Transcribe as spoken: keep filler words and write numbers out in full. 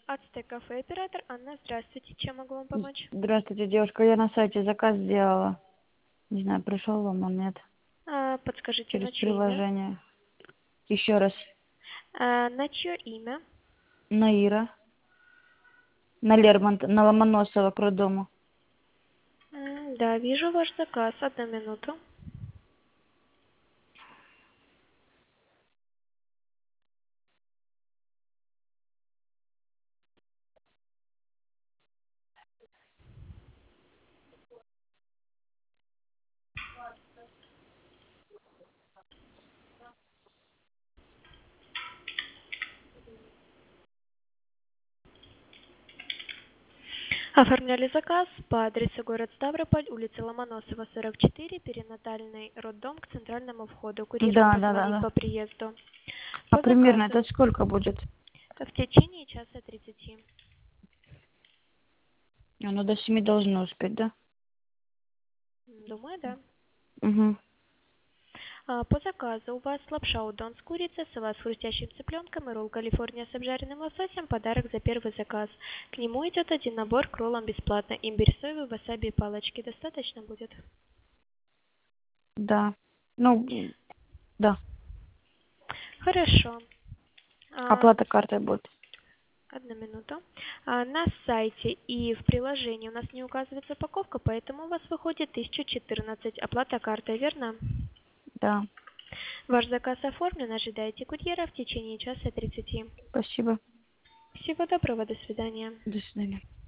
Ацтек кафе, оператор Анна. Здравствуйте. Чем могу вам помочь? Здравствуйте, девушка. Я на сайте заказ сделала. Не знаю, пришел вам он, нет. А, подскажите, Через на чье имя? приложение. Еще раз. А, на чье имя? Наира. На Лермонт, на Ломоносова к роддому. М, Да, вижу ваш заказ. Одну минуту. Оформляли заказ по адресу город Ставрополь, улица Ломоносова, сорок четыре, перинатальный роддом к центральному входу. Курьер вам Да, да, да, позвонит да. по приезду. А По примерно заказу это сколько будет? в течение часа тридцати. А, ну до семи должно успеть, да? М, Думаю, да. Угу. А, По заказу у вас лапша удон с курицей, салат с хрустящим цыпленком и ролл Калифорния с обжаренным лососем. Подарок за первый заказ. К нему идет один набор к роллам бесплатно. Имбирь соевый, васаби и палочки. Достаточно будет? Да. Ну, да. Хорошо. А, Оплата картой будет. Одну минуту. А, на сайте и в приложении у нас не указывается упаковка, поэтому у вас выходит тысяча четырнадцать. Оплата картой, верно? Да. Ваш заказ оформлен. Ожидайте курьера в течение часа тридцати. Спасибо. Всего доброго. До свидания. До свидания.